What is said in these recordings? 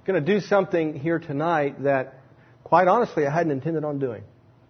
going to do something here tonight that, quite honestly, I hadn't intended on doing.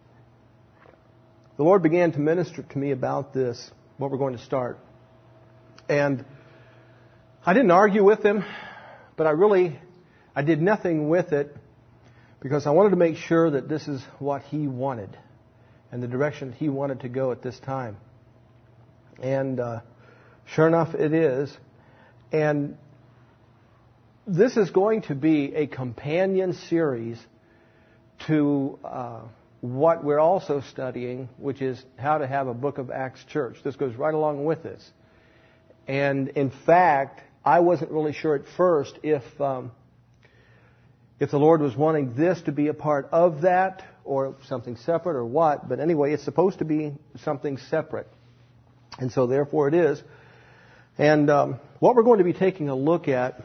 The Lord began to minister to me about this, what we're going to start. And I didn't argue with Him, but I did nothing with it because I wanted to make sure that this is what He wanted and the direction He wanted to go at this time. And sure enough, it is. And this is going to be a companion series to what we're also studying, which is how to have a Book of Acts church. This goes right along with this. And in fact, I wasn't really sure at first if the Lord was wanting this to be a part of that or something separate or what. But anyway, it's supposed to be something separate. And so therefore it is. And what we're going to be taking a look at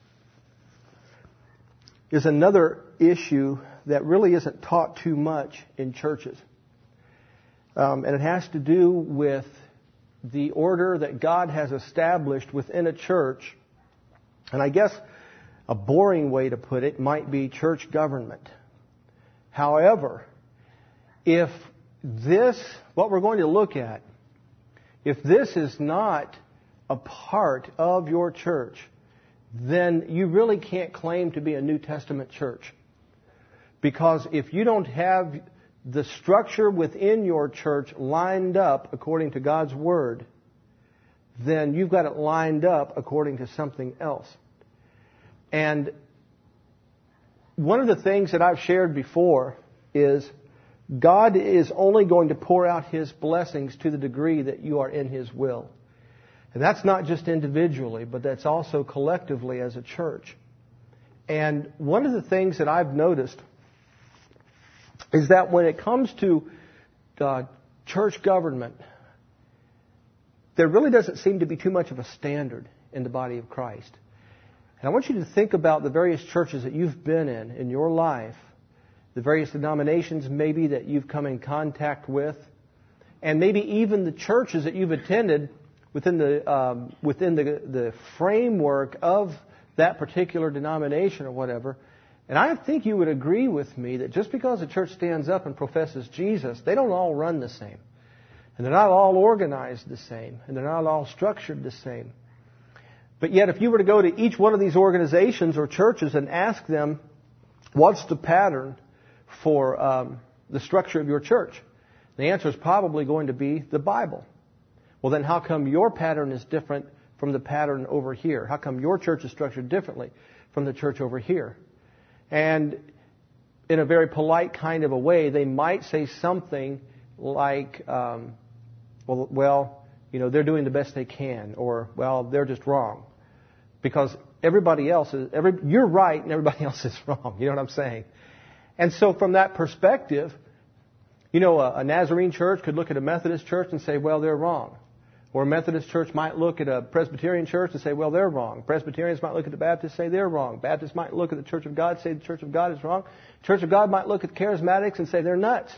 is another issue that really isn't taught too much in churches. And it has to do with the order that God has established within a church. And I guess a boring way to put it might be church government. However, if this, what we're going to look at, if this is not a part of your church, then you really can't claim to be a New Testament church. Because if you don't have the structure within your church lined up according to God's Word, then you've got it lined up according to something else. And one of the things that I've shared before is God is only going to pour out His blessings to the degree that you are in His will. And that's not just individually, but that's also collectively as a church. And one of the things that I've noticed is that when it comes to church government, there really doesn't seem to be too much of a standard in the body of Christ. And I want you to think about the various churches that you've been in your life, the various denominations maybe that you've come in contact with, and maybe even the churches that you've attended within the framework of that particular denomination or whatever. And I think you would agree with me that just because a church stands up and professes Jesus, they don't all run the same. And they're not all organized the same. And they're not all structured the same. But yet if you were to go to each one of these organizations or churches and ask them, what's the pattern for the structure of your church? The answer is probably going to be the Bible. Well, then how come your pattern is different from the pattern over here? How come your church is structured differently from the church over here? And in a very polite kind of a way, they might say something like, well, they're doing the best they can, or, well, they're just wrong. Because everybody else you're right and everybody else is wrong. You know what I'm saying? And so from that perspective, a Nazarene church could look at a Methodist church and say, well, they're wrong. Or a Methodist church might look at a Presbyterian church and say, well, they're wrong. Presbyterians might look at the Baptists and say they're wrong. Baptists might look at the Church of God and say the Church of God is wrong. Church of God might look at the Charismatics and say they're nuts.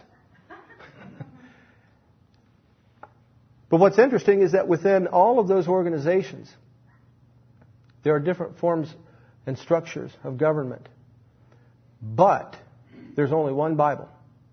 But what's interesting is that within all of those organizations, there are different forms and structures of government. But there's only one Bible.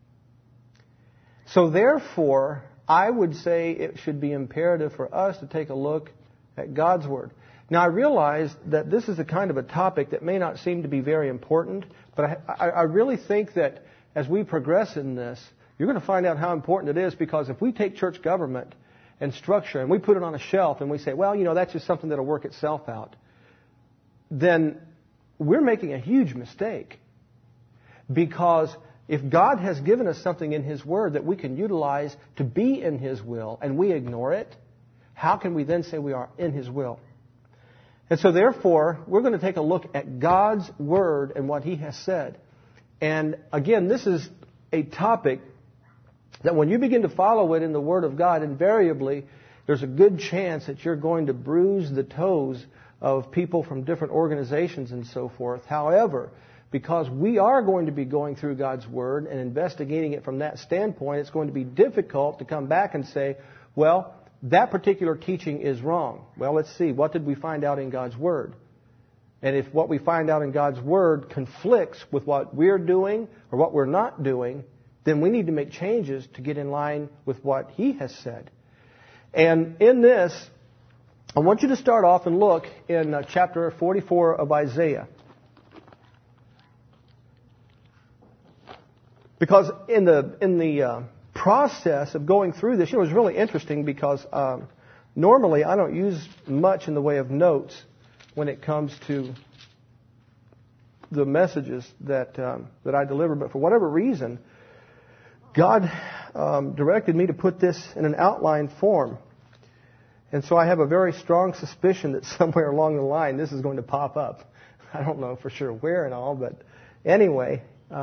So therefore, I would say it should be imperative for us to take a look at God's Word. Now, I realize that this is a kind of a topic that may not seem to be very important, but I really think that as we progress in this, you're going to find out how important it is, because if we take church government and structure and we put it on a shelf and we say, well, that's just something that will work itself out, then we're making a huge mistake. Because if God has given us something in His Word that we can utilize to be in His will and we ignore it, how can we then say we are in His will? And so therefore, we're going to take a look at God's Word and what He has said. And again, this is a topic that when you begin to follow it in the Word of God, invariably, there's a good chance that you're going to bruise the toes of people from different organizations and so forth. However, because we are going to be going through God's Word and investigating it from that standpoint, it's going to be difficult to come back and say, well, that particular teaching is wrong. Well, let's see. What did we find out in God's Word? And if what we find out in God's Word conflicts with what we're doing or what we're not doing, then we need to make changes to get in line with what He has said. And in this, I want you to start off and look in chapter 44 of Isaiah. Because in the process of going through this, it was really interesting because normally I don't use much in the way of notes when it comes to the messages that I deliver. But for whatever reason, God directed me to put this in an outline form. And so I have a very strong suspicion that somewhere along the line this is going to pop up. I don't know for sure where and all, but anyway.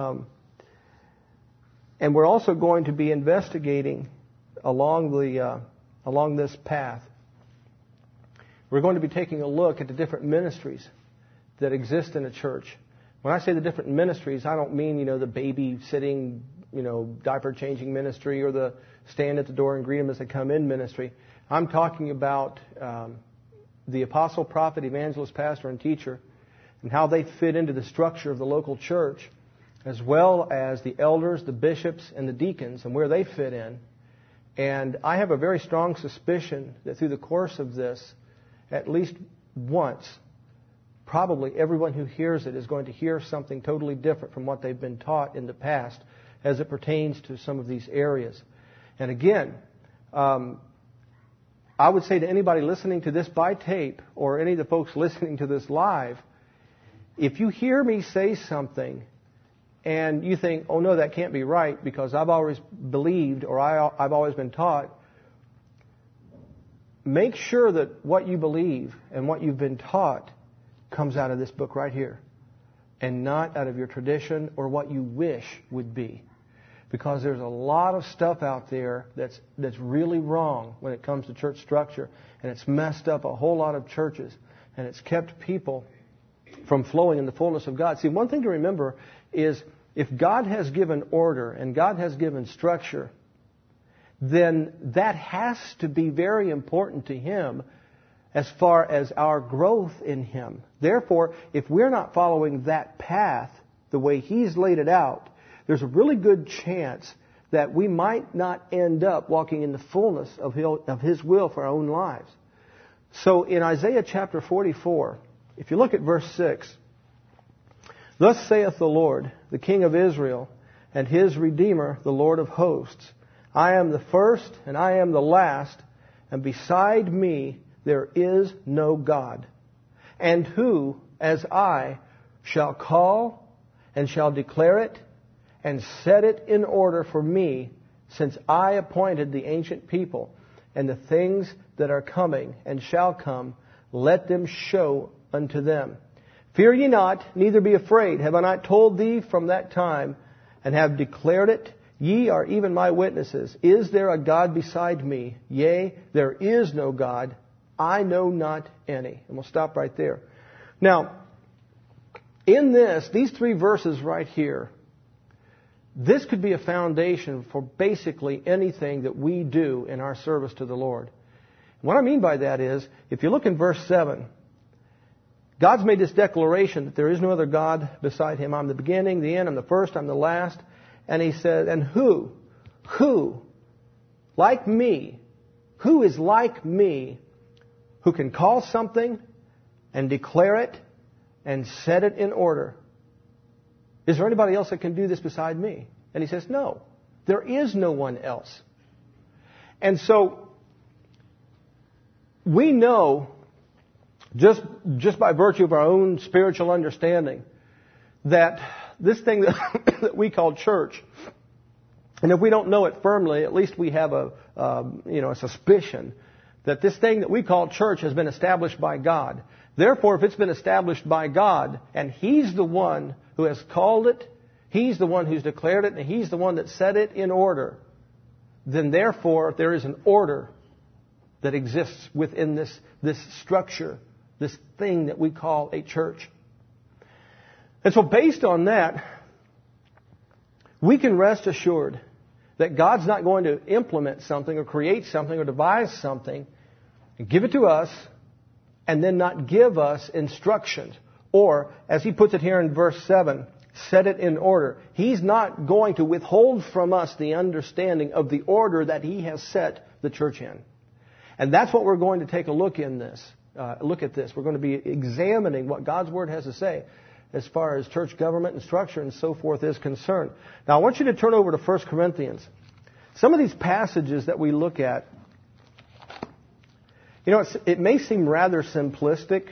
And we're also going to be investigating along this path. We're going to be taking a look at the different ministries that exist in a church. When I say the different ministries, I don't mean, the babysitting, diaper changing ministry or the stand at the door and greet them as they come in ministry. I'm talking about the apostle, prophet, evangelist, pastor, and teacher, and how they fit into the structure of the local church, as well as the elders, the bishops, and the deacons, and where they fit in. And I have a very strong suspicion that through the course of this, at least once, probably everyone who hears it is going to hear something totally different from what they've been taught in the past as it pertains to some of these areas. And again, I would say to anybody listening to this by tape or any of the folks listening to this live, if you hear me say something and you think, oh no, that can't be right because I've always believed or I've always been taught, make sure that what you believe and what you've been taught comes out of this book right here and not out of your tradition or what you wish would be. Because there's a lot of stuff out there that's really wrong when it comes to church structure, and it's messed up a whole lot of churches, and it's kept people from flowing in the fullness of God. See, one thing to remember is if God has given order and God has given structure, then that has to be very important to Him as far as our growth in Him. Therefore, if we're not following that path the way He's laid it out, there's a really good chance that we might not end up walking in the fullness of His will for our own lives. So in Isaiah chapter 44, if you look at verse 6, "Thus saith the Lord, the King of Israel, and His Redeemer, the Lord of hosts, I am the first and I am the last, and beside me there is no God. And who, as I, shall call and shall declare it, and set it in order for me, since I appointed the ancient people, and the things that are coming and shall come, let them show unto them. Fear ye not, neither be afraid. Have I not told thee from that time, and have declared it? Ye are even my witnesses. Is there a God beside me? Yea, there is no God. I know not any." And we'll stop right there. Now, in these three verses right here, this could be a foundation for basically anything that we do in our service to the Lord. What I mean by that is, if you look in verse 7, God's made this declaration that there is no other God beside Him. I'm the beginning, the end, I'm the first, I'm the last. And He said, and who, like me, who is like me, who can call something and declare it and set it in order? Is there anybody else that can do this beside me? And He says, no, there is no one else. And so we know, just by virtue of our own spiritual understanding, that this thing that we call church, and if we don't know it firmly, at least we have a suspicion that this thing that we call church has been established by God. Therefore, if it's been established by God, and He's the one who has called it, He's the one who's declared it, and He's the one that set it in order, then therefore there is an order that exists within this structure, this thing that we call a church. And so based on that, we can rest assured that God's not going to implement something or create something or devise something and give it to us and then not give us instructions Or, as he puts it here in verse 7, set it in order. He's not going to withhold from us the understanding of the order that he has set the church in. And that's what we're going to take a look at this. We're going to be examining what God's Word has to say as far as church government and structure and so forth is concerned. Now, I want you to turn over to 1 Corinthians. Some of these passages that we look at, it may seem rather simplistic.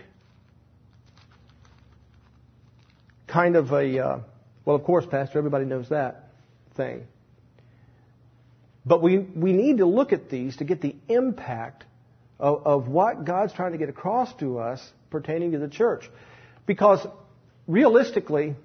Kind of well, of course, Pastor, everybody knows that thing. But we need to look at these to get the impact of what God's trying to get across to us pertaining to the church. Because realistically,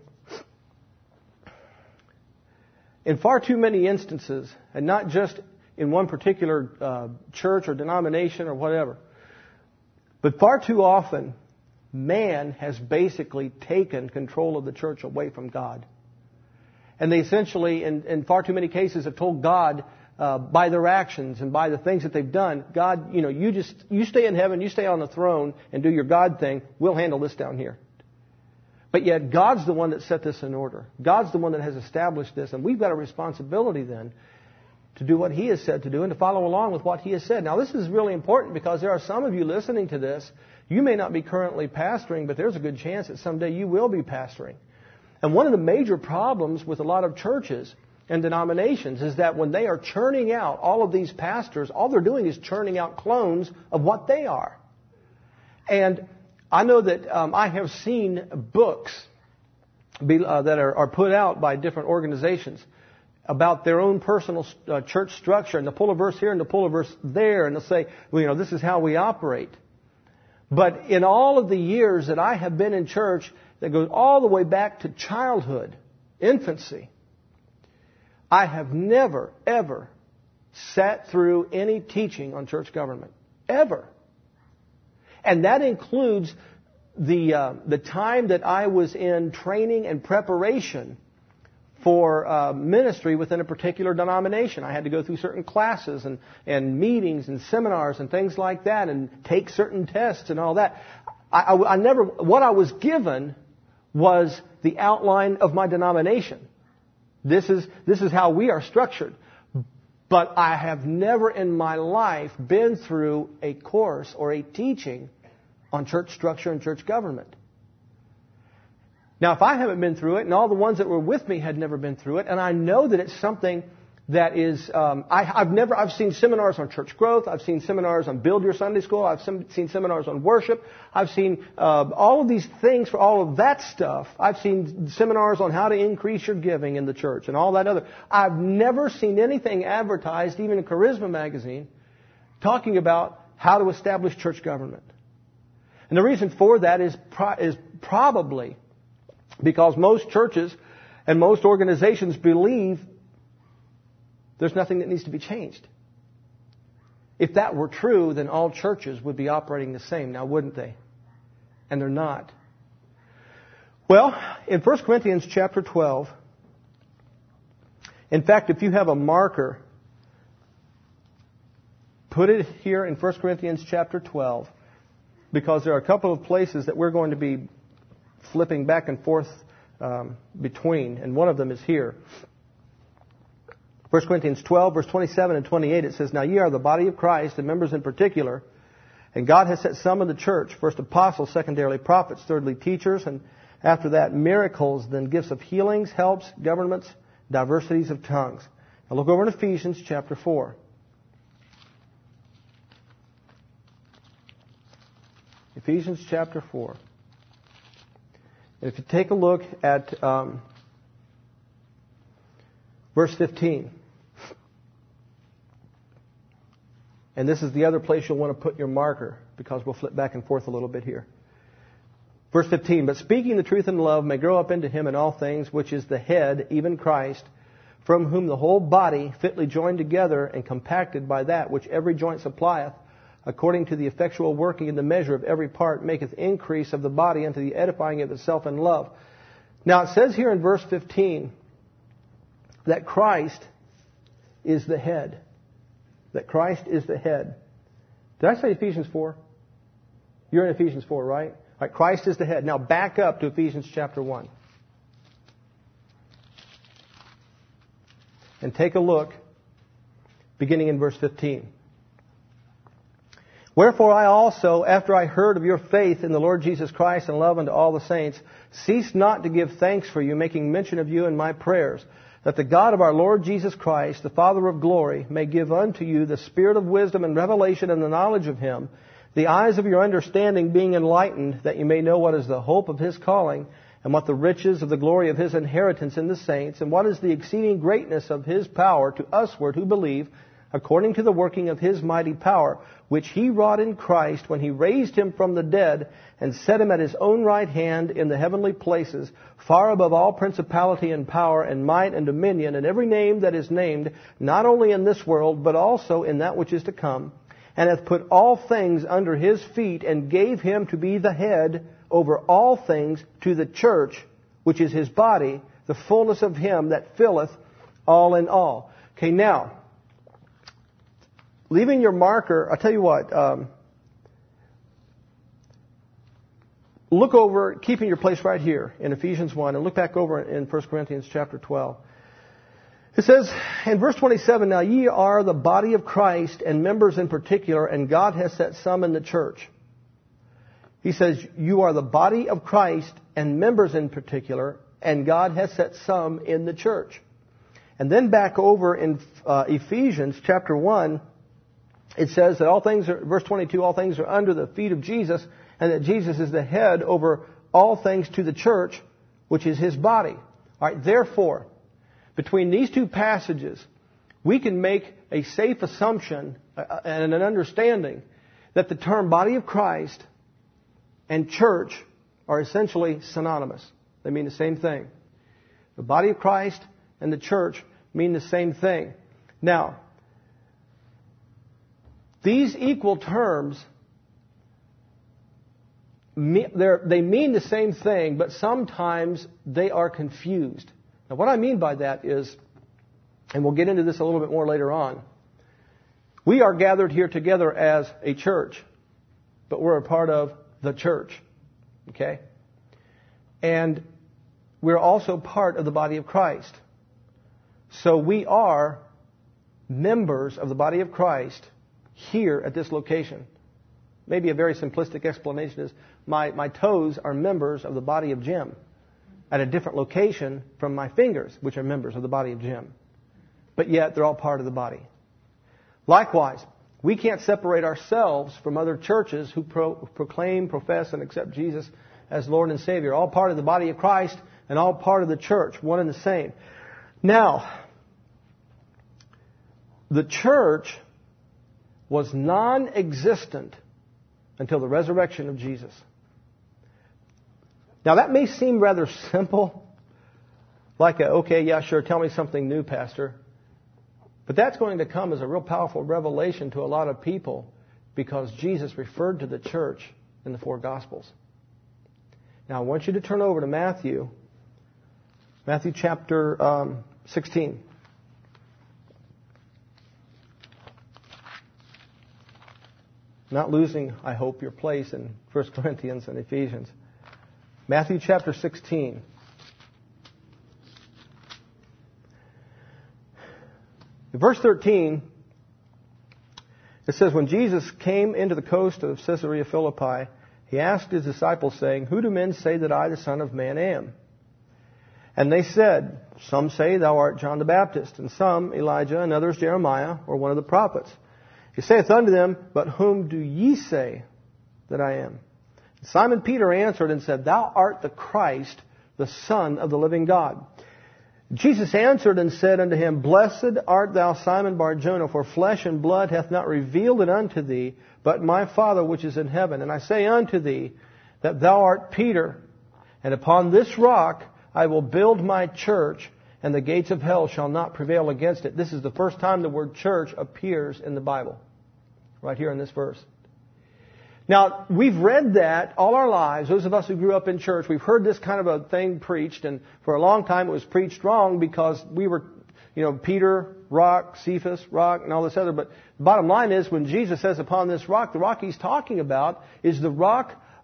in far too many instances, and not just in one particular church or denomination or whatever, but far too often, man has basically taken control of the church away from God. And they essentially, in far too many cases, have told God, by their actions and by the things that they've done, God, you stay in heaven, you stay on the throne and do your God thing. We'll handle this down here. But yet God's the one that set this in order. God's the one that has established this. And we've got a responsibility then to do what He has said to do and to follow along with what He has said. Now, this is really important because there are some of you listening to this. You may not be currently pastoring, but there's a good chance that someday you will be pastoring. And one of the major problems with a lot of churches and denominations is that when they are churning out all of these pastors, all they're doing is churning out clones of what they are. And I know that I have seen books that are put out by different organizations about their own personal church structure, and they'll pull a verse here and they'll pull a verse there, and they'll say, well, this is how we operate. But in all of the years that I have been in church, that goes all the way back to childhood, infancy, I have never, ever sat through any teaching on church government. Ever. And that includes the time that I was in training and preparation for ministry within a particular denomination. I had to go through certain classes and meetings and seminars and things like that and take certain tests and all that. What I was given was the outline of my denomination. This is how we are structured. But I have never in my life been through a course or a teaching on church structure and church government. Now, if I haven't been through it, and all the ones that were with me had never been through it, and I know that it's something that is, I've seen seminars on church growth, I've seen seminars on Build Your Sunday School, I've seen seminars on worship, I've seen all of these things for all of that stuff. I've seen seminars on how to increase your giving in the church and all that other. I've never seen anything advertised, even in Charisma magazine, talking about how to establish church government. And the reason for that is probably because most churches and most organizations believe there's nothing that needs to be changed. If that were true, then all churches would be operating the same now, wouldn't they? And they're not. Well, in 1 Corinthians chapter 12, in fact, if you have a marker, put it here in 1 Corinthians chapter 12, because there are a couple of places that we're going to be flipping back and forth between, and one of them is here. 1 Corinthians 12, verse 27 and 28, it says, Now ye are the body of Christ, and members in particular, and God has set some in the church, first apostles, secondarily prophets, thirdly teachers, and after that miracles, then gifts of healings, helps, governments, diversities of tongues. Now look over in Ephesians chapter 4. Ephesians chapter 4. And if you take a look at verse 15, and this is the other place you'll want to put your marker, because we'll flip back and forth a little bit here. Verse 15, But speaking the truth in love may grow up into Him in all things, which is the head, even Christ, from whom the whole body, fitly joined together and compacted by that which every joint supplieth, according to the effectual working in the measure of every part, maketh increase of the body unto the edifying of itself in love. Now it says here in verse 15 that Christ is the head. That Christ is the head. Did I say Ephesians 4? You're in Ephesians 4, right? Right, Christ is the head. Now back up to Ephesians chapter 1. And take a look, beginning in verse 15. Wherefore I also, after I heard of your faith in the Lord Jesus Christ and love unto all the saints, ceased not to give thanks for you, making mention of you in my prayers, that the God of our Lord Jesus Christ, the Father of glory, may give unto you the spirit of wisdom and revelation and the knowledge of Him, the eyes of your understanding being enlightened, that you may know what is the hope of His calling, and what the riches of the glory of His inheritance in the saints, and what is the exceeding greatness of His power to usward who believe, according to the working of His mighty power, which He wrought in Christ when He raised Him from the dead and set Him at His own right hand in the heavenly places, far above all principality and power and might and dominion, and every name that is named, not only in this world, but also in that which is to come, and hath put all things under His feet, and gave Him to be the head over all things to the church, which is His body, the fullness of Him that filleth all in all. Okay, now, leaving your marker, I'll tell you what, look over, keeping your place right here in Ephesians 1, and look back over in 1 Corinthians chapter 12. It says in verse 27, now ye are the body of Christ and members in particular, and God has set some in the church. He says, you are the body of Christ and members in particular, and God has set some in the church. And then back over in Ephesians chapter 1, it says that all things are, verse 22, all things are under the feet of Jesus, and that Jesus is the head over all things to the church, which is His body. All right, therefore, between these two passages, we can make a safe assumption and an understanding that the term body of Christ and church are essentially synonymous. They mean the same thing. The body of Christ and the church mean the same thing. Now, these equal terms, they mean the same thing, but sometimes they are confused. Now, what I mean by that is, and we'll get into this a little bit more later on, we are gathered here together as a church, but we're a part of the church. Okay? And we're also part of the body of Christ. So we are members of the body of Christ here at this location. Maybe a very simplistic explanation is my toes are members of the body of Jim at a different location from my fingers, which are members of the body of Jim. But yet they're all part of the body. Likewise, we can't separate ourselves from other churches who proclaim, profess, and accept Jesus as Lord and Savior. All part of the body of Christ and all part of the church, one and the same. Now, the church was non-existent until the resurrection of Jesus. Now, that may seem rather simple, like okay, yeah, sure, tell me something new, Pastor. But that's going to come as a real powerful revelation to a lot of people because Jesus referred to the church in the four Gospels. Now, I want you to turn over to Matthew chapter 16. Not losing, I hope, your place in 1 Corinthians and Ephesians. Matthew chapter 16. In verse 13, it says, when Jesus came into the coast of Caesarea Philippi, He asked His disciples, saying, who do men say that I, the Son of Man, am? And they said, some say thou art John the Baptist, and some Elijah, and others Jeremiah, or one of the prophets. He saith unto them, but whom do ye say that I am? And Simon Peter answered and said, thou art the Christ, the Son of the living God. Jesus answered and said unto him, blessed art thou, Simon Bar-Jonah, for flesh and blood hath not revealed it unto thee, but my Father which is in heaven. And I say unto thee, that thou art Peter, and upon this rock I will build my church, and the gates of hell shall not prevail against it. This is the first time the word church appears in the Bible, right here in this verse. Now, we've read that all our lives. Those of us who grew up in church, we've heard this kind of a thing preached, and for a long time it was preached wrong because we were, Peter, rock, Cephas, rock, and all this other. But the bottom line is when Jesus says upon this rock, the rock He's talking about is the rock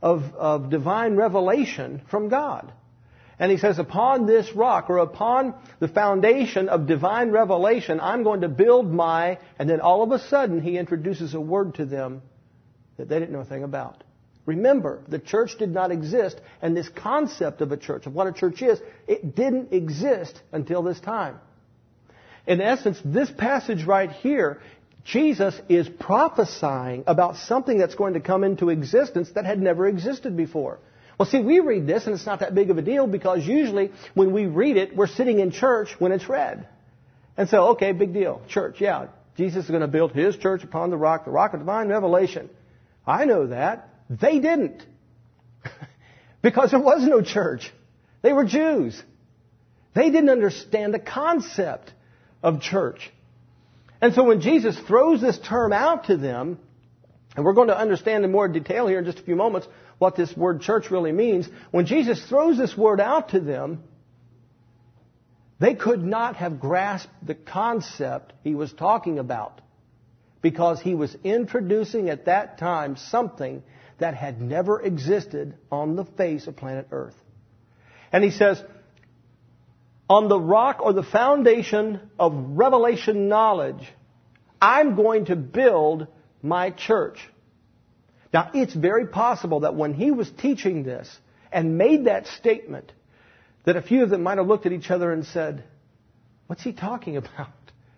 of divine revelation from God. And he says, upon this rock, or upon the foundation of divine revelation, I'm going to build my... And then all of a sudden, he introduces a word to them that they didn't know a thing about. Remember, the church did not exist, and this concept of a church, of what a church is, it didn't exist until this time. In essence, this passage right here, Jesus is prophesying about something that's going to come into existence that had never existed before. Well, see, we read this, and it's not that big of a deal, because usually when we read it, we're sitting in church when it's read. And so, okay, big deal. Church, yeah. Jesus is going to build His church upon the rock of divine revelation. I know that. They didn't. Because there was no church. They were Jews. They didn't understand the concept of church. And so when Jesus throws this term out to them, and we're going to understand in more detail here in just a few moments what this word church really means. When Jesus throws this word out to them, they could not have grasped the concept He was talking about, because He was introducing at that time something that had never existed on the face of planet Earth. And He says, on the rock or the foundation of revelation knowledge, I'm going to build my church. Now, it's very possible that when He was teaching this and made that statement, that a few of them might have looked at each other and said, what's He talking about?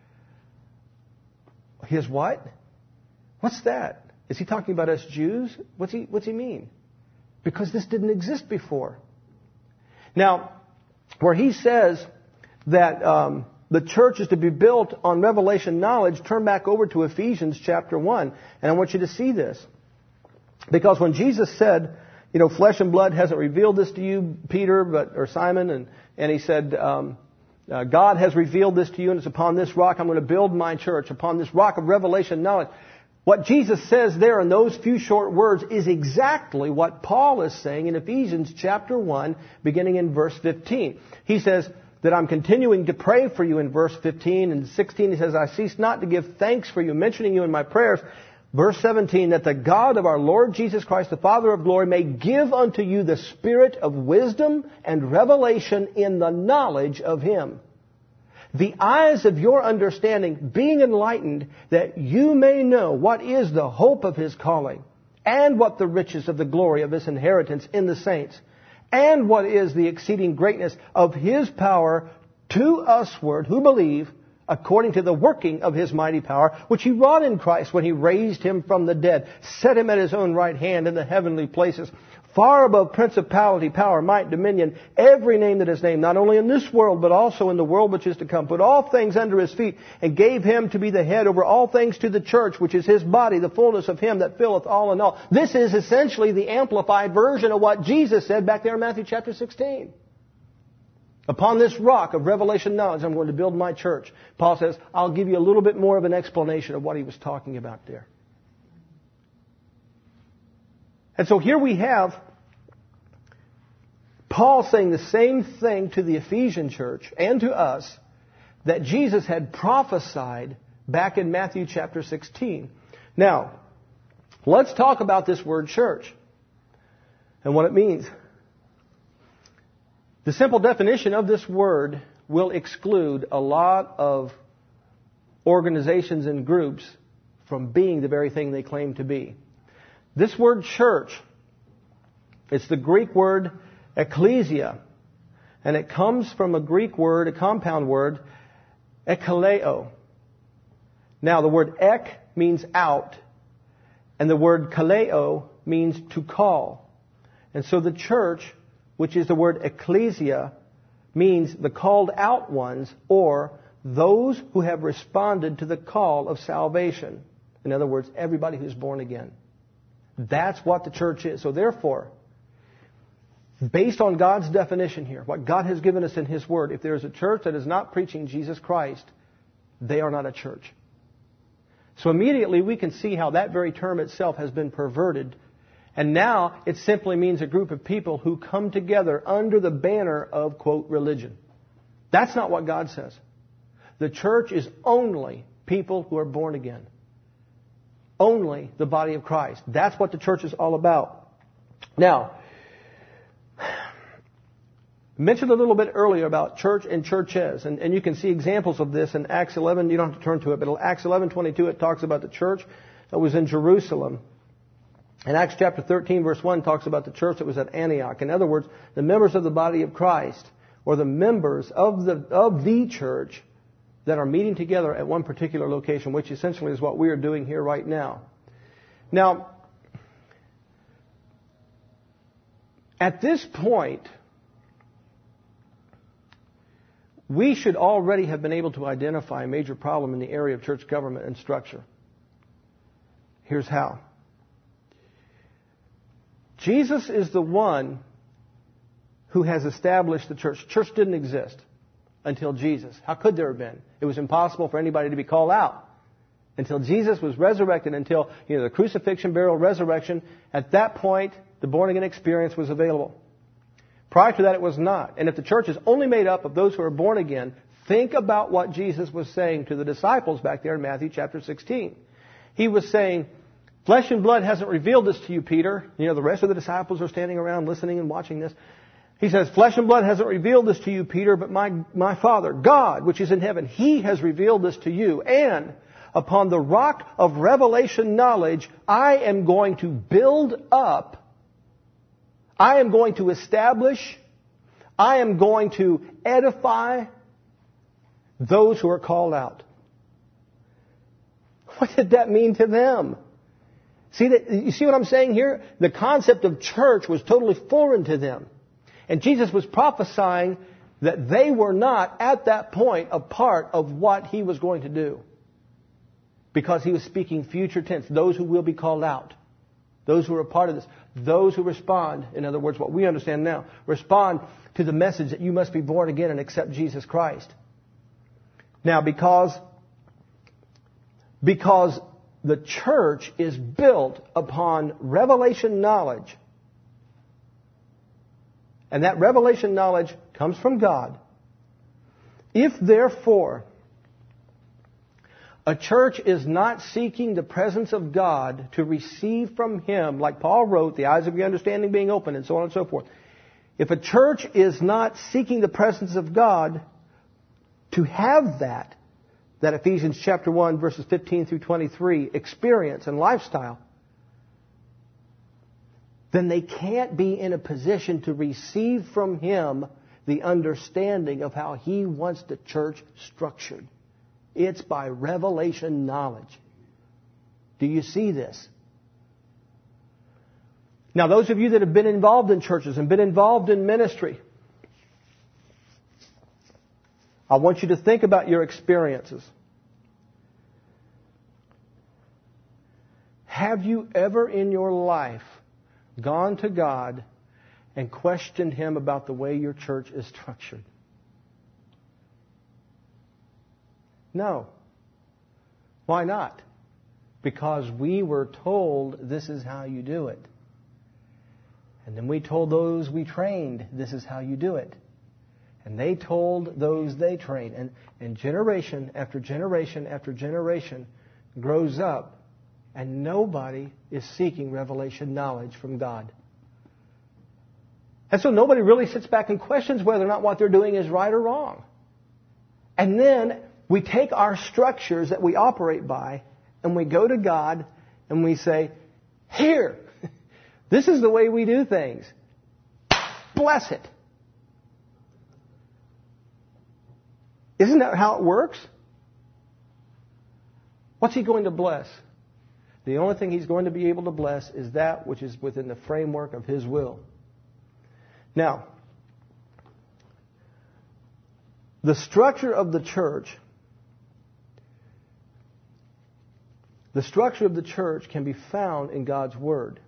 His what? What's that? Is He talking about us Jews? What's he mean? Because this didn't exist before. Now, where He says that the church is to be built on revelation knowledge, turn back over to Ephesians chapter 1. And I want you to see this. Because when Jesus said, flesh and blood hasn't revealed this to you, Peter, or Simon, and He said, God has revealed this to you, and it's upon this rock I'm going to build my church, upon this rock of revelation knowledge. What Jesus says there in those few short words is exactly what Paul is saying in Ephesians chapter 1, beginning in verse 15. He says that I'm continuing to pray for you in verse 15 and 16. He says, I cease not to give thanks for you, mentioning you in my prayers. Verse 17, that the God of our Lord Jesus Christ, the Father of glory, may give unto you the spirit of wisdom and revelation in the knowledge of Him. The eyes of your understanding being enlightened, that you may know what is the hope of His calling, and what the riches of the glory of His inheritance in the saints, and what is the exceeding greatness of His power to usward who believe, according to the working of His mighty power, which He wrought in Christ when He raised Him from the dead, set Him at His own right hand in the heavenly places, far above principality, power, might, dominion, every name that is named, not only in this world, but also in the world which is to come, put all things under His feet, and gave Him to be the head over all things to the church, which is His body, the fullness of Him that filleth all in all. This is essentially the amplified version of what Jesus said back there in Matthew chapter 16. Upon this rock of revelation knowledge, I'm going to build my church. Paul says, I'll give you a little bit more of an explanation of what he was talking about there. And so here we have Paul saying the same thing to the Ephesian church and to us that Jesus had prophesied back in Matthew chapter 16. Now, let's talk about this word church and what it means. The simple definition of this word will exclude a lot of organizations and groups from being the very thing they claim to be. This word church, it's the Greek word ecclesia, and it comes from a Greek word, a compound word, ekkaleo. Now, the word ek means out, and the word kaleo means to call. And so the church, which is the word ecclesia, means the called out ones, or those who have responded to the call of salvation. In other words, everybody who's born again. That's what the church is. So therefore, based on God's definition here, what God has given us in His Word, if there is a church that is not preaching Jesus Christ, they are not a church. So immediately we can see how that very term itself has been perverted. And now it simply means a group of people who come together under the banner of, quote, religion. That's not what God says. The church is only people who are born again. Only the body of Christ. That's what the church is all about. Now, I mentioned a little bit earlier about church and churches, and you can see examples of this in Acts 11. You don't have to turn to it, but in Acts 11:22 it talks about the church that was in Jerusalem. And Acts chapter 13 verse 1 talks about the church that was at Antioch. In other words, the members of the body of Christ, or the members of the church that are meeting together at one particular location, which essentially is what we are doing here right now. Now, at this point, we should already have been able to identify a major problem in the area of church government and structure. Here's how. Jesus is the one who has established the church. Church didn't exist until Jesus. How could there have been? It was impossible for anybody to be called out until Jesus was resurrected, until the crucifixion, burial, resurrection. At that point, the born-again experience was available. Prior to that, it was not. And if the church is only made up of those who are born again, think about what Jesus was saying to the disciples back there in Matthew chapter 16. He was saying, flesh and blood hasn't revealed this to you, Peter. The rest of the disciples are standing around listening and watching this. He says, flesh and blood hasn't revealed this to you, Peter, but my Father, God, which is in heaven, He has revealed this to you. And upon the rock of revelation knowledge, I am going to build up, I am going to establish, I am going to edify those who are called out. What did that mean to them? You see what I'm saying here? The concept of church was totally foreign to them. And Jesus was prophesying that they were not, at that point, a part of what He was going to do. Because He was speaking future tense. Those who will be called out. Those who are a part of this. Those who respond, in other words, what we understand now, respond to the message that you must be born again and accept Jesus Christ. Now, because the church is built upon revelation knowledge, and that revelation knowledge comes from God. If, therefore, a church is not seeking the presence of God to receive from Him, like Paul wrote, the eyes of your understanding being open, and so on and so forth. If a church is not seeking the presence of God to have that Ephesians chapter 1 verses 15 through 23 experience and lifestyle, then they can't be in a position to receive from Him the understanding of how He wants the church structured. It's by revelation knowledge. Do you see this? Now, those of you that have been involved in churches and been involved in ministry, I want you to think about your experiences. Have you ever in your life gone to God and questioned Him about the way your church is structured? No. Why not? Because we were told this is how you do it. And then we told those we trained this is how you do it. And they told those they trained. And generation after generation after generation grows up, and nobody is seeking revelation knowledge from God. And so nobody really sits back and questions whether or not what they're doing is right or wrong. And then we take our structures that we operate by, and we go to God, and we say, here, this is the way we do things. Bless it. Isn't that how it works? What's He going to bless? The only thing He's going to be able to bless is that which is within the framework of His will. Now, the structure of the church can be found in God's Word.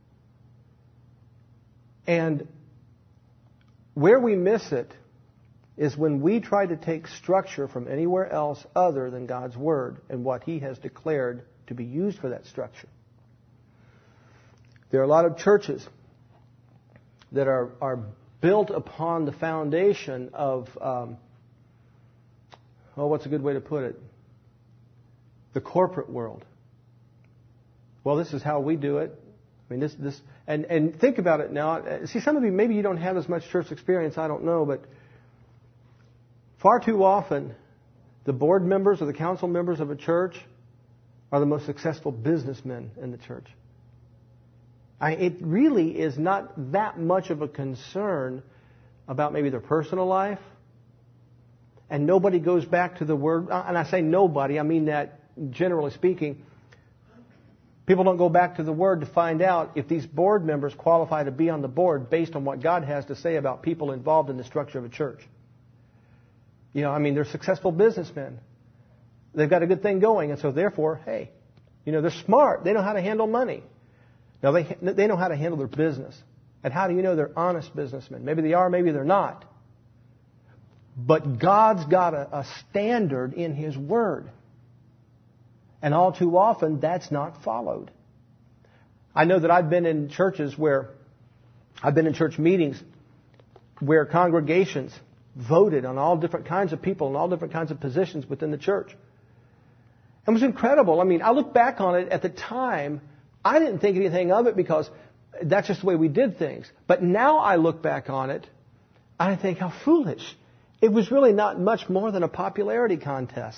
And where we miss it is when we try to take structure from anywhere else other than God's Word and what He has declared to be used for that structure. There are a lot of churches that are built upon the foundation of, what's a good way to put it? The corporate world. Well, this is how we do it. I mean, and think about it now. See, some of you, maybe you don't have as much church experience, I don't know, but far too often, the board members or the council members of a church are the most successful businessmen in the church. It really is not that much of a concern about maybe their personal life. And nobody goes back to the Word. And I say nobody, I mean that generally speaking. People don't go back to the Word to find out if these board members qualify to be on the board based on what God has to say about people involved in the structure of a church. They're successful businessmen. They've got a good thing going, and so therefore, hey, they're smart. They know how to handle money. Now, they know how to handle their business. And how do you know they're honest businessmen? Maybe they are, maybe they're not. But God's got a standard in His Word. And all too often, that's not followed. I know that I've been in church meetings where congregations voted on all different kinds of people and all different kinds of positions within the church. It was incredible. I look back on it at the time. I didn't think anything of it because that's just the way we did things. But now I look back on it, I think how foolish. It was really not much more than a popularity contest.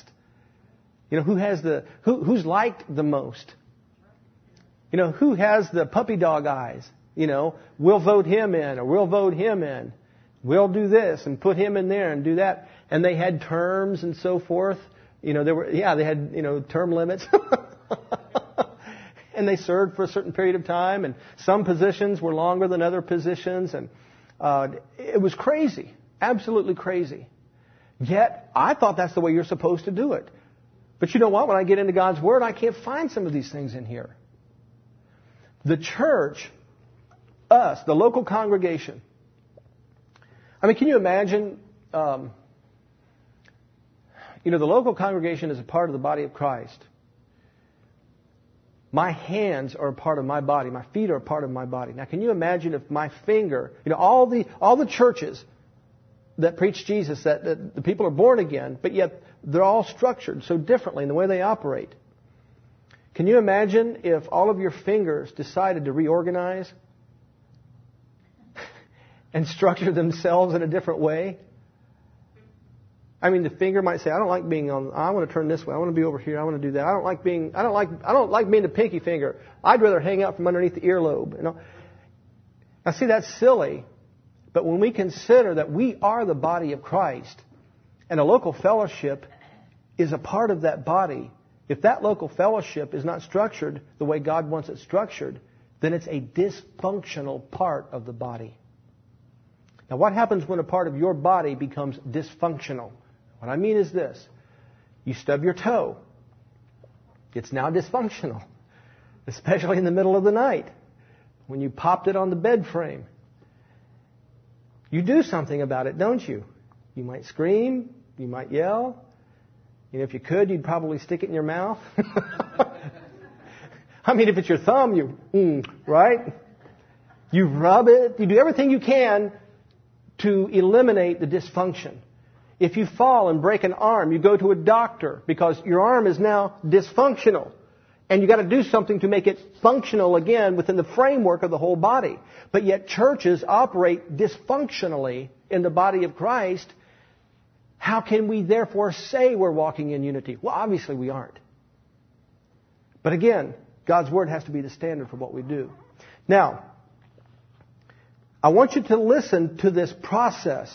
Who's liked the most? Who has the puppy dog eyes? We'll vote him in or we'll vote him in. We'll do this and put him in there and do that. And they had terms and so forth. They had term limits. And they served for a certain period of time, and some positions were longer than other positions, and it was crazy, absolutely crazy. Yet, I thought that's the way you're supposed to do it. But you know what? When I get into God's Word, I can't find some of these things in here. The church, us, the local congregation. Can you imagine, the local congregation is a part of the body of Christ. My hands are a part of my body. My feet are a part of my body. Now, can you imagine if my finger, all the churches that preach Jesus, that the people are born again, but yet they're all structured so differently in the way they operate. Can you imagine if all of your fingers decided to reorganize and structure themselves in a different way? The finger might say, I don't like being I want to turn this way. I want to be over here. I want to do that. I don't like being the pinky finger. I'd rather hang out from underneath the earlobe. Now see, that's silly. But when we consider that we are the body of Christ and a local fellowship is a part of that body, if that local fellowship is not structured the way God wants it structured, then it's a dysfunctional part of the body. Now, what happens when a part of your body becomes dysfunctional? What I mean is this. You stub your toe. It's now dysfunctional, especially in the middle of the night when you popped it on the bed frame. You do something about it, don't you? You might scream. You might yell. If you could, you'd probably stick it in your mouth. If it's your thumb, right? You rub it. You do everything you can to eliminate the dysfunction. If you fall and break an arm, you go to a doctor because your arm is now dysfunctional. And you got to do something to make it functional again within the framework of the whole body. But yet churches operate dysfunctionally in the body of Christ. How can we therefore say we're walking in unity? Well, obviously we aren't. But again, God's Word has to be the standard for what we do. Now, I want you to listen to this process.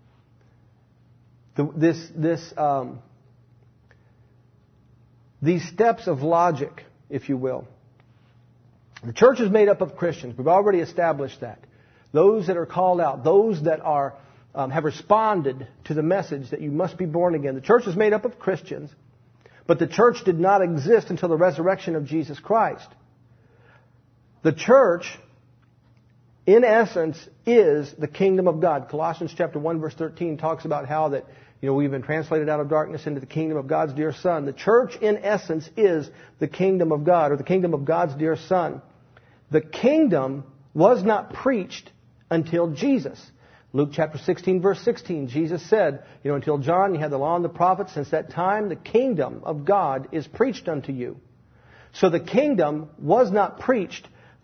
These steps of logic, if you will. The church is made up of Christians. We've already established that. Those that are called out, those that are have responded to the message that you must be born again. The church is made up of Christians, but the church did not exist until the resurrection of Jesus Christ. The church, in essence, is the kingdom of God. Colossians chapter 1 verse 13 talks about how that we've been translated out of darkness into the kingdom of God's dear Son. The church, in essence, is the kingdom of God, or the kingdom of God's dear Son. The kingdom was not preached until Jesus. Luke chapter 16, verse 16, Jesus said, until John, you had the law and the prophets. Since that time, the kingdom of God is preached unto you. So the kingdom was not preached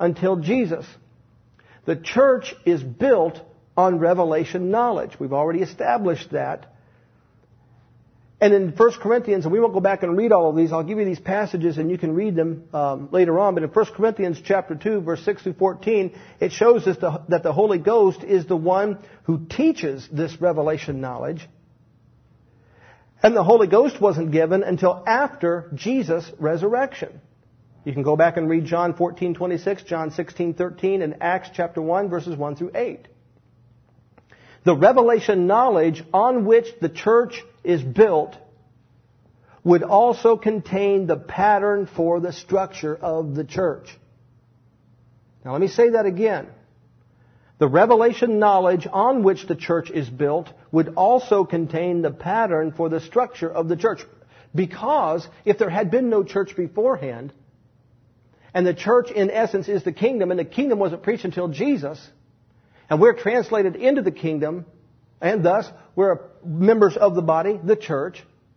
until Jesus. The church is built on revelation knowledge. We've already established that. And in 1 Corinthians, and we won't go back and read all of these, I'll give you these passages and you can read them later on. But in 1 Corinthians chapter 2, verse 6 through 14, it shows us that the Holy Ghost is the one who teaches this revelation knowledge. And the Holy Ghost wasn't given until after Jesus' resurrection. You can go back and read John 14:26, John 16:13, and Acts chapter 1, verses 1 through 8. The revelation knowledge on which the church is built would also contain the pattern for the structure of the church. Now let me say that again. The revelation knowledge on which the church is built would also contain the pattern for the structure of the church. Because if there had been no church beforehand, and the church in essence is the kingdom, and the kingdom wasn't preached until Jesus, and we're translated into the kingdom, and thus we're members of the body, the church.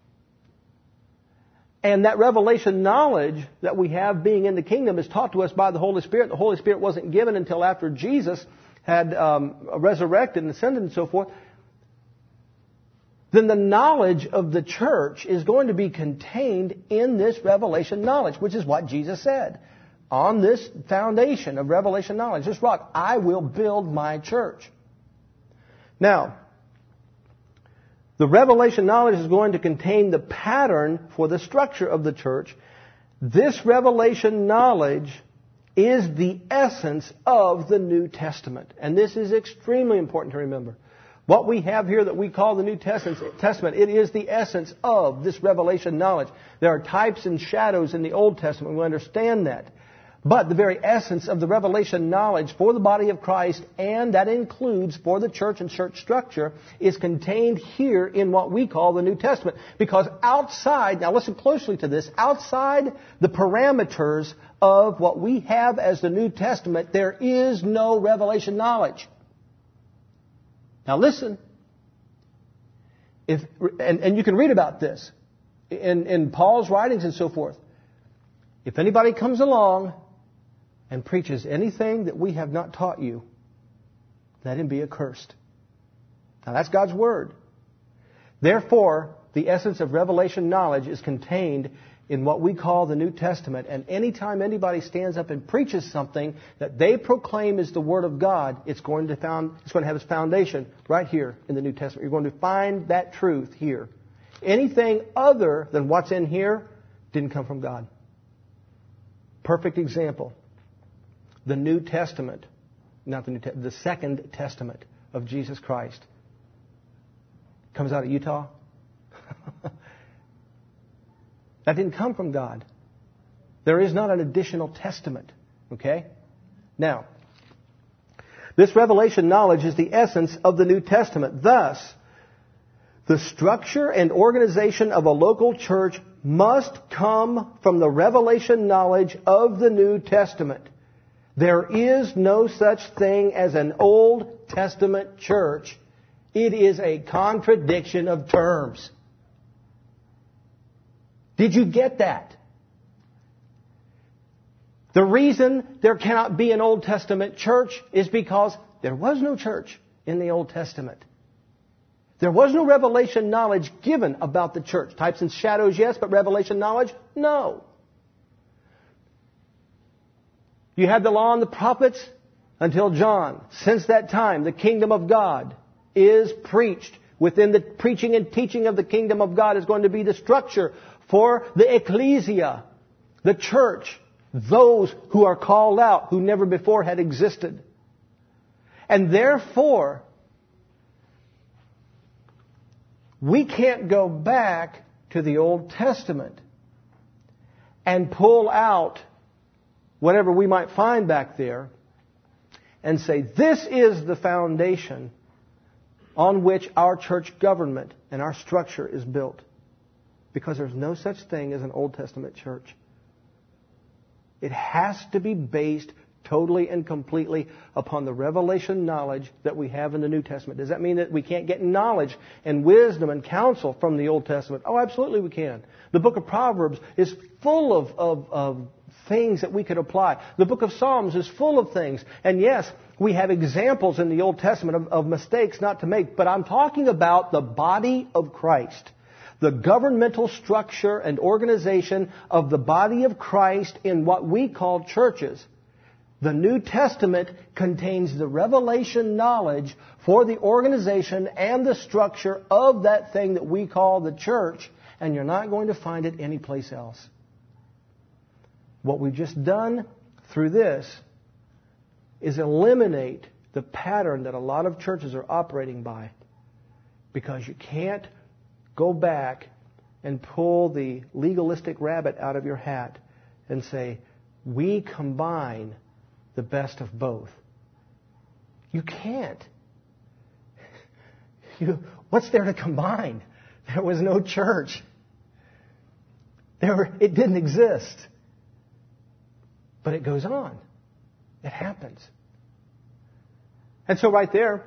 And that revelation knowledge that we have being in the kingdom is taught to us by the Holy Spirit. The Holy Spirit wasn't given until after Jesus had resurrected and ascended and so forth. Then the knowledge of the church is going to be contained in this revelation knowledge, which is what Jesus said. On this foundation of revelation knowledge, this rock, I will build my church. Now, the revelation knowledge is going to contain the pattern for the structure of the church. This revelation knowledge is the essence of the New Testament. And this is extremely important to remember. What we have here that we call the New Testament, it is the essence of this revelation knowledge. There are types and shadows in the Old Testament. We understand that. But the very essence of the revelation knowledge for the body of Christ, and that includes for the church and church structure, is contained here in what we call the New Testament. Because outside, now listen closely to this, outside the parameters of what we have as the New Testament, there is no revelation knowledge. Now listen, and you can read about this in Paul's writings and so forth. If anybody comes along and preaches anything that we have not taught you, let him be accursed. Now that's God's Word. Therefore, the essence of revelation knowledge is contained in what we call the New Testament. And anytime anybody stands up and preaches something that they proclaim is the Word of God, it's going to have its foundation right here in the New Testament. You're going to find that truth here. Anything other than what's in here didn't come from God. Perfect example. The New Testament, the Second Testament of Jesus Christ, comes out of Utah. That didn't come from God. There is not an additional testament. Okay? Now, this revelation knowledge is the essence of the New Testament. Thus, the structure and organization of a local church must come from the revelation knowledge of the New Testament. There is no such thing as an Old Testament church. It is a contradiction of terms. Did you get that? The reason there cannot be an Old Testament church is because there was no church in the Old Testament. There was no revelation knowledge given about the church. Types and shadows, yes, but revelation knowledge, no. You had the law and the prophets until John. Since that time, the kingdom of God is preached. Within the preaching and teaching of the kingdom of God is going to be the structure for the ecclesia, the church, those who are called out, who never before had existed. And therefore, we can't go back to the Old Testament and pull out whatever we might find back there and say, this is the foundation on which our church government and our structure is built. Because there's no such thing as an Old Testament church. It has to be based totally and completely upon the revelation knowledge that we have in the New Testament. Does that mean that we can't get knowledge and wisdom and counsel from the Old Testament? Oh, absolutely we can. The book of Proverbs is full of things that we could apply. The book of Psalms is full of things. And yes, we have examples in the Old Testament of mistakes not to make. But I'm talking about the body of Christ. The governmental structure and organization of the body of Christ in what we call churches. The New Testament contains the revelation knowledge for the organization and the structure of that thing that we call the church, and you're not going to find it anyplace else. What we've just done through this is eliminate the pattern that a lot of churches are operating by, because you can't go back and pull the legalistic rabbit out of your hat and say, we combine the best of both. You can't. What's there to combine? There was no church. It didn't exist. But it goes on. It happens. And so right there,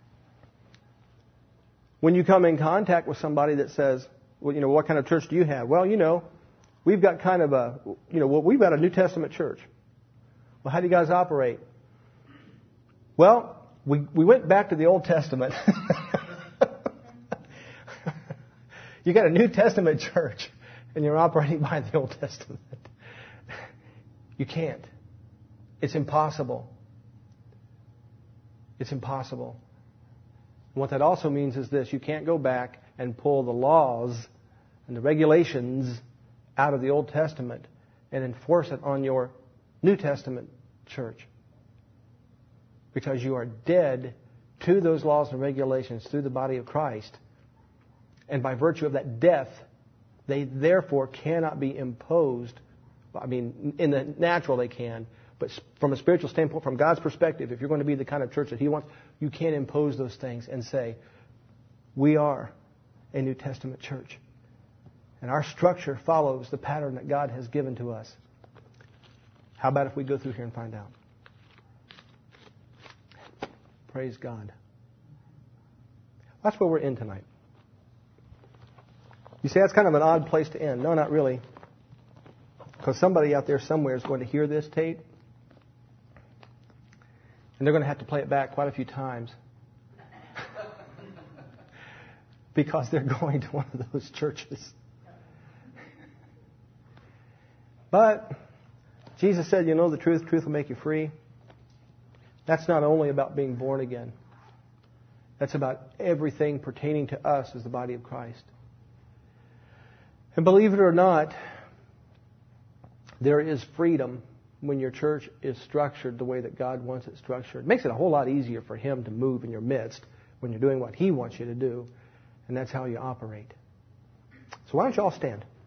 when you come in contact with somebody that says, well, what kind of church do you have? Well, we've got kind of we've got a New Testament church. Well, how do you guys operate? Well, we went back to the Old Testament. You got a New Testament church, and you're operating by the Old Testament. You can't. It's impossible. It's impossible. And what that also means is this: you can't go back and pull the laws and the regulations out of the Old Testament and enforce it on your New Testament church, because you are dead to those laws and regulations through the body of Christ. And by virtue of that death, they therefore cannot be imposed. I mean, in the natural they can, but from a spiritual standpoint, from God's perspective, if you're going to be the kind of church that He wants, you can't impose those things and say, we are a New Testament church. And our structure follows the pattern that God has given to us. How about if we go through here and find out? Praise God. That's where we're in tonight. You say that's kind of an odd place to end. No, not really. Because somebody out there somewhere is going to hear this tape, and they're going to have to play it back quite a few times. Because they're going to one of those churches. But Jesus said, the truth will make you free. That's not only about being born again. That's about everything pertaining to us as the body of Christ. And believe it or not, there is freedom when your church is structured the way that God wants it structured. It makes it a whole lot easier for Him to move in your midst when you're doing what He wants you to do. And that's how you operate. So why don't you all stand?